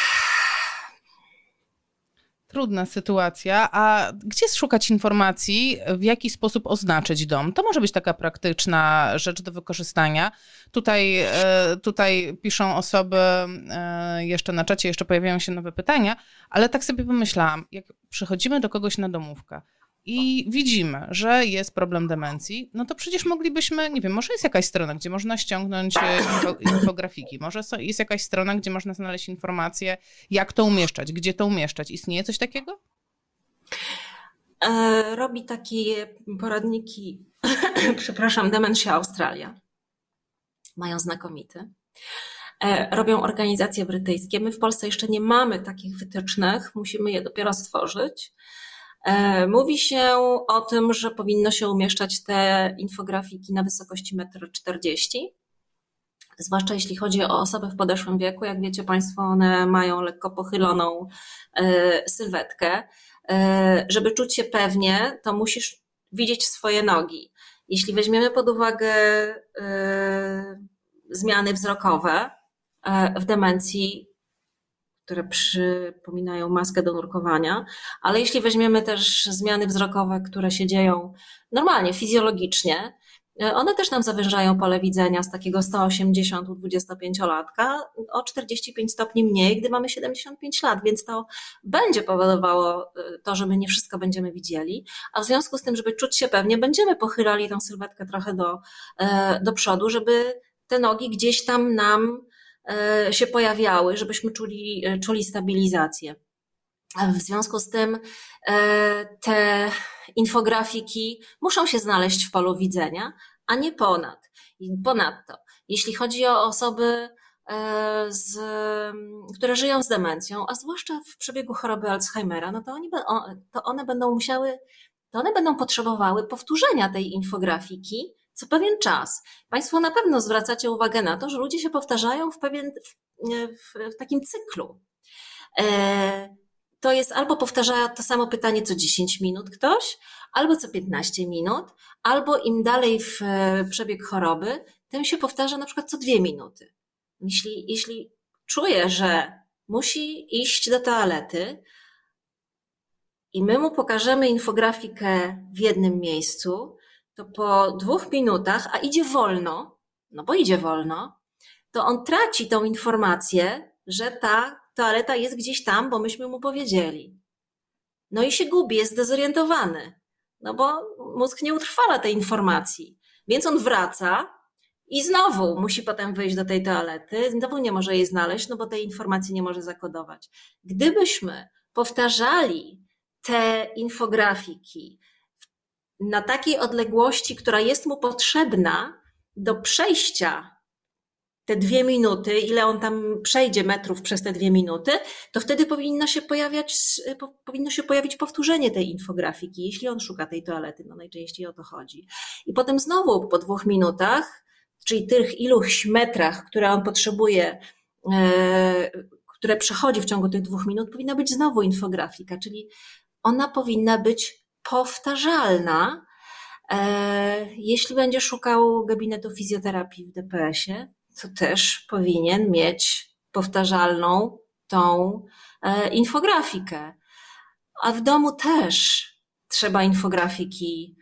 S1: Trudna sytuacja. A gdzie szukać informacji, w jaki sposób oznaczyć dom? To może być taka praktyczna rzecz do wykorzystania. Tutaj, tutaj piszą osoby jeszcze na czacie, jeszcze pojawiają się nowe pytania, ale tak sobie pomyślałam, jak przychodzimy do kogoś na domówkę i widzimy, że jest problem demencji, no to przecież moglibyśmy, nie wiem, może jest jakaś strona, gdzie można ściągnąć infografiki, może jest jakaś strona, gdzie można znaleźć informacje, jak to umieszczać, gdzie to umieszczać. Istnieje coś takiego?
S2: Robi takie poradniki, przepraszam, Dementia Australia. Mają znakomity. Robią organizacje brytyjskie. My w Polsce jeszcze nie mamy takich wytycznych, musimy je dopiero stworzyć. Mówi się o tym, że powinno się umieszczać te infografiki na wysokości jeden czterdzieści metra, zwłaszcza jeśli chodzi o osoby w podeszłym wieku. Jak wiecie Państwo, one mają lekko pochyloną sylwetkę. Żeby czuć się pewnie, to musisz widzieć swoje nogi. Jeśli weźmiemy pod uwagę y, zmiany wzrokowe y, w demencji, które przypominają maskę do nurkowania, ale jeśli weźmiemy też zmiany wzrokowe, które się dzieją normalnie, fizjologicznie, one też nam zawężają pole widzenia z takiego sto osiemdziesiąt u dwudziestopięciolatka o czterdzieści pięć stopni mniej, gdy mamy siedemdziesiąt pięć lat, więc to będzie powodowało to, że my nie wszystko będziemy widzieli, a w związku z tym, żeby czuć się pewnie, będziemy pochylali tą sylwetkę trochę do, do przodu, żeby te nogi gdzieś tam nam się pojawiały, żebyśmy czuli, czuli stabilizację. W związku z tym te infografiki muszą się znaleźć w polu widzenia, a nie ponad. I ponadto, jeśli chodzi o osoby, z, które żyją z demencją, a zwłaszcza w przebiegu choroby Alzheimera, no to, oni, to one będą musiały, to one będą potrzebowały powtórzenia tej infografiki co pewien czas. Państwo na pewno zwracacie uwagę na to, że ludzie się powtarzają w pewien, w, w takim cyklu. To jest albo powtarza to samo pytanie co dziesięć minut ktoś, albo co piętnaście minut, albo im dalej w przebieg choroby, tym się powtarza na przykład co dwie minuty. Jeśli, jeśli czuje, że musi iść do toalety i my mu pokażemy infografikę w jednym miejscu, to po dwóch minutach, a idzie wolno, no bo idzie wolno, to on traci tą informację, że ta toaleta jest gdzieś tam, bo myśmy mu powiedzieli. No i się gubi, jest zdezorientowany, no bo mózg nie utrwala tej informacji, więc on wraca i znowu musi potem wyjść do tej toalety, znowu nie może jej znaleźć, no bo tej informacji nie może zakodować. Gdybyśmy powtarzali te infografiki na takiej odległości, która jest mu potrzebna do przejścia te dwie minuty, ile on tam przejdzie metrów przez te dwie minuty, to wtedy powinno się pojawiać, powinno się pojawić powtórzenie tej infografiki, jeśli on szuka tej toalety, no najczęściej o to chodzi. I potem znowu po dwóch minutach, czyli tych iluś metrach, które on potrzebuje, które przechodzi w ciągu tych dwóch minut, powinna być znowu infografika, czyli ona powinna być powtarzalna. Jeśli będzie szukał gabinetu fizjoterapii w D P S-ie, to też powinien mieć powtarzalną tą infografikę. A w domu też trzeba infografiki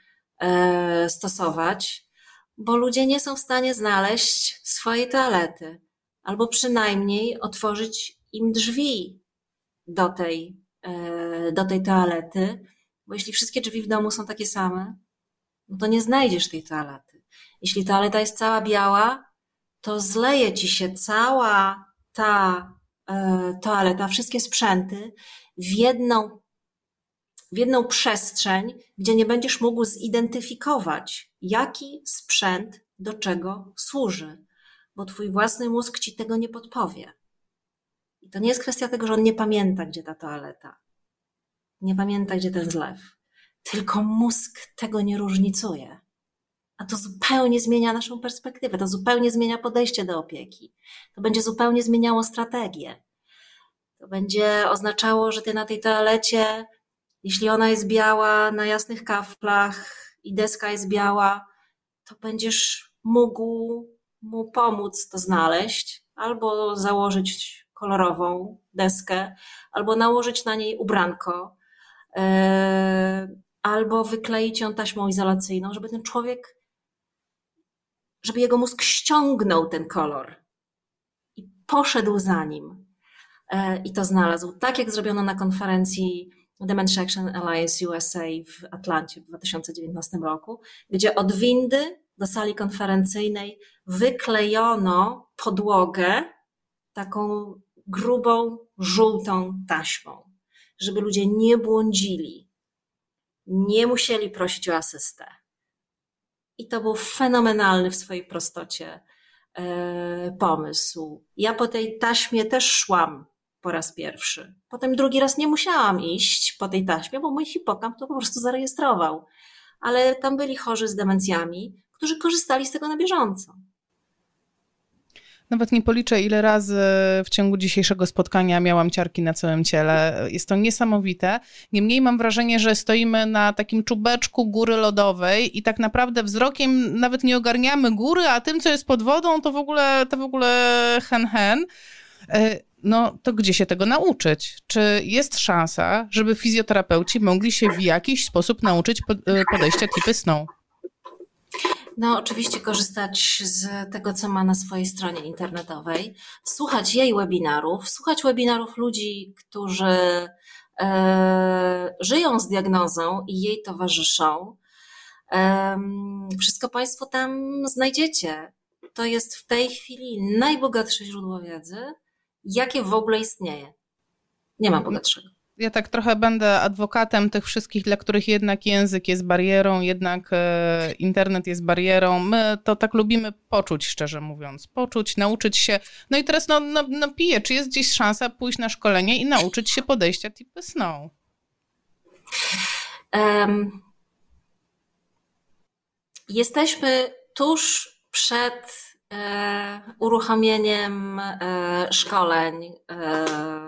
S2: stosować, bo ludzie nie są w stanie znaleźć swojej toalety, albo przynajmniej otworzyć im drzwi do tej, do tej toalety, bo jeśli wszystkie drzwi w domu są takie same, no to nie znajdziesz tej toalety. Jeśli toaleta jest cała biała, to zleje ci się cała ta toaleta, wszystkie sprzęty w jedną, w jedną przestrzeń, gdzie nie będziesz mógł zidentyfikować, jaki sprzęt do czego służy, bo twój własny mózg ci tego nie podpowie. I to nie jest kwestia tego, że on nie pamięta, gdzie ta toaleta, nie pamięta, gdzie ten zlew, tylko mózg tego nie różnicuje. A to zupełnie zmienia naszą perspektywę, to zupełnie zmienia podejście do opieki. To będzie zupełnie zmieniało strategię. To będzie oznaczało, że ty na tej toalecie, jeśli ona jest biała, na jasnych kaflach i deska jest biała, to będziesz mógł mu pomóc to znaleźć, albo założyć kolorową deskę, albo nałożyć na niej ubranko, yy, albo wykleić ją taśmą izolacyjną, żeby ten człowiek, żeby jego mózg ściągnął ten kolor i poszedł za nim i to znalazł. Tak jak zrobiono na konferencji Dementia Action Alliance U S A w Atlancie w dwa tysiące dziewiętnastym roku, gdzie od windy do sali konferencyjnej wyklejono podłogę taką grubą, żółtą taśmą, żeby ludzie nie błądzili, nie musieli prosić o asystę. I to był fenomenalny w swojej prostocie yy, pomysł. Ja po tej taśmie też szłam po raz pierwszy. Potem drugi raz nie musiałam iść po tej taśmie, bo mój hipokamp to po prostu zarejestrował. Ale tam byli chorzy z demencjami, którzy korzystali z tego na bieżąco.
S1: Nawet nie policzę, ile razy w ciągu dzisiejszego spotkania miałam ciarki na całym ciele. Jest to niesamowite. Niemniej mam wrażenie, że stoimy na takim czubeczku góry lodowej i tak naprawdę wzrokiem nawet nie ogarniamy góry, a tym, co jest pod wodą, to w ogóle, to w ogóle hen hen. No to gdzie się tego nauczyć? Czy jest szansa, żeby fizjoterapeuci mogli się w jakiś sposób nauczyć podejścia tipy snu?
S2: No, oczywiście korzystać z tego, co ma na swojej stronie internetowej, słuchać jej webinarów, słuchać webinarów ludzi, którzy e, żyją z diagnozą i jej towarzyszą. E, wszystko Państwo tam znajdziecie. To jest w tej chwili najbogatsze źródło wiedzy, jakie w ogóle istnieje. Nie ma bogatszego.
S1: Ja tak trochę będę adwokatem tych wszystkich, dla których jednak język jest barierą, jednak e, internet jest barierą. My to tak lubimy poczuć, szczerze mówiąc. Poczuć, nauczyć się. No i teraz no, no, no piję, czy jest gdzieś szansa pójść na szkolenie i nauczyć się podejścia tipy snu? Um,
S2: jesteśmy tuż przed e, uruchomieniem e, szkoleń, e,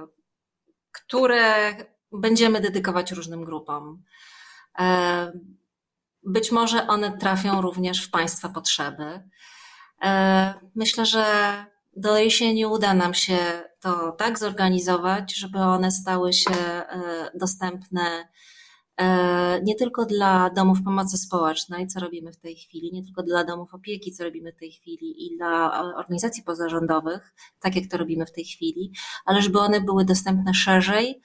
S2: które będziemy dedykować różnym grupom. Być może one trafią również w Państwa potrzeby. Myślę, że do jesieni uda nam się to tak zorganizować, żeby one stały się dostępne nie tylko dla domów pomocy społecznej, co robimy w tej chwili, nie tylko dla domów opieki, co robimy w tej chwili i dla organizacji pozarządowych, tak jak to robimy w tej chwili, ale żeby one były dostępne szerzej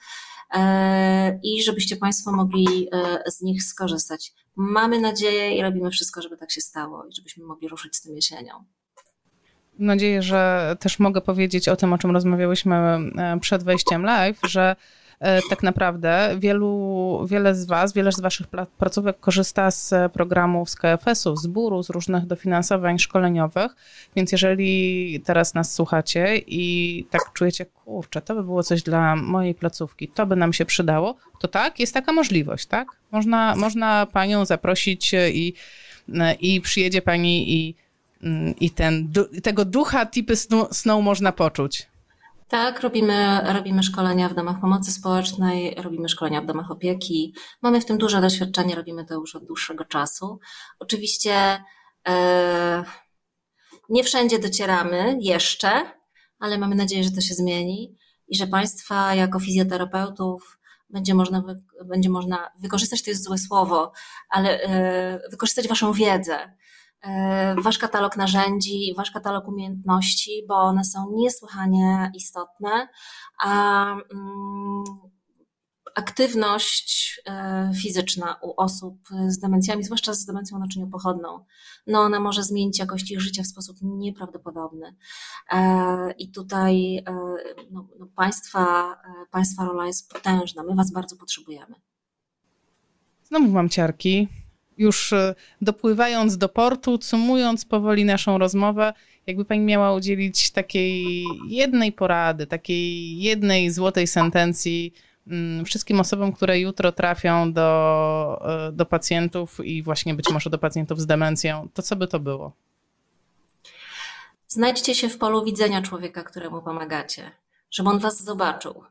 S2: i żebyście Państwo mogli z nich skorzystać. Mamy nadzieję i robimy wszystko, żeby tak się stało i żebyśmy mogli ruszyć z tym jesienią.
S1: Mam nadzieję, że też mogę powiedzieć o tym, o czym rozmawiałyśmy przed wejściem live, że tak naprawdę wielu, wiele z Was, wiele z Waszych placówek korzysta z programów z K F S-u, z B U R-u, z różnych dofinansowań szkoleniowych, więc jeżeli teraz nas słuchacie i tak czujecie, kurczę, to by było coś dla mojej placówki, to by nam się przydało, to tak, jest taka możliwość, tak? Można, można Panią zaprosić i, i przyjedzie Pani i, i ten, tego ducha tipy snu, snu można poczuć.
S2: Tak, robimy, robimy szkolenia w domach pomocy społecznej, robimy szkolenia w domach opieki. Mamy w tym duże doświadczenie, robimy to już od dłuższego czasu. Oczywiście e, nie wszędzie docieramy jeszcze, ale mamy nadzieję, że to się zmieni i że Państwa jako fizjoterapeutów będzie można, wy, będzie można wykorzystać, to jest złe słowo, ale e, wykorzystać Waszą wiedzę. Wasz katalog narzędzi, wasz katalog umiejętności, bo one są niesłychanie istotne, a mm, aktywność fizyczna u osób z demencjami, zwłaszcza z demencją naczyniopochodną, no ona może zmienić jakość ich życia w sposób nieprawdopodobny. I tutaj no, no państwa, państwa rola jest potężna, my was bardzo potrzebujemy.
S1: Znowu mam ciarki. Już dopływając do portu, sumując powoli naszą rozmowę, jakby Pani miała udzielić takiej jednej porady, takiej jednej złotej sentencji wszystkim osobom, które jutro trafią do, do pacjentów i właśnie być może do pacjentów z demencją, to co by to było?
S2: Znajdźcie się w polu widzenia człowieka, któremu pomagacie, żeby on was zobaczył.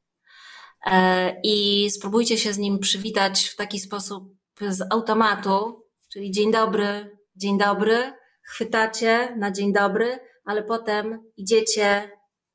S2: I spróbujcie się z nim przywitać w taki sposób, z automatu, czyli dzień dobry, dzień dobry, chwytacie na dzień dobry, ale potem idziecie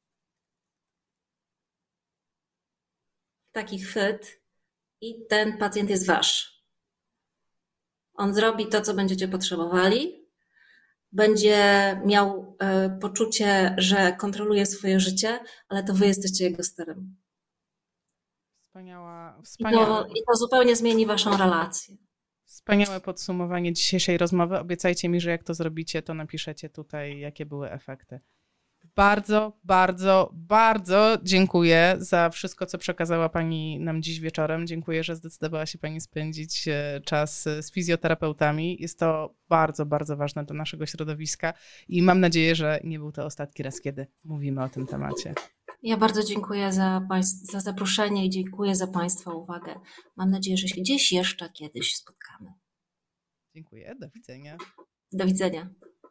S2: w taki chwyt i ten pacjent jest wasz. On zrobi to, co będziecie potrzebowali, będzie miał y, poczucie, że kontroluje swoje życie, ale to wy jesteście jego sterem.
S1: Wspaniała, wspaniała.
S2: I to, I to zupełnie zmieni waszą relację.
S1: Wspaniałe podsumowanie dzisiejszej rozmowy. Obiecajcie mi, że jak to zrobicie, to napiszecie tutaj, jakie były efekty. Bardzo, bardzo, bardzo dziękuję za wszystko, co przekazała Pani nam dziś wieczorem. Dziękuję, że zdecydowała się Pani spędzić czas z fizjoterapeutami. Jest to bardzo, bardzo ważne dla naszego środowiska i mam nadzieję, że nie był to ostatni raz, kiedy mówimy o tym temacie.
S2: Ja bardzo dziękuję za, za zaproszenie i dziękuję za Państwa uwagę. Mam nadzieję, że się gdzieś jeszcze kiedyś spotkamy.
S1: Dziękuję. Do widzenia.
S2: Do widzenia.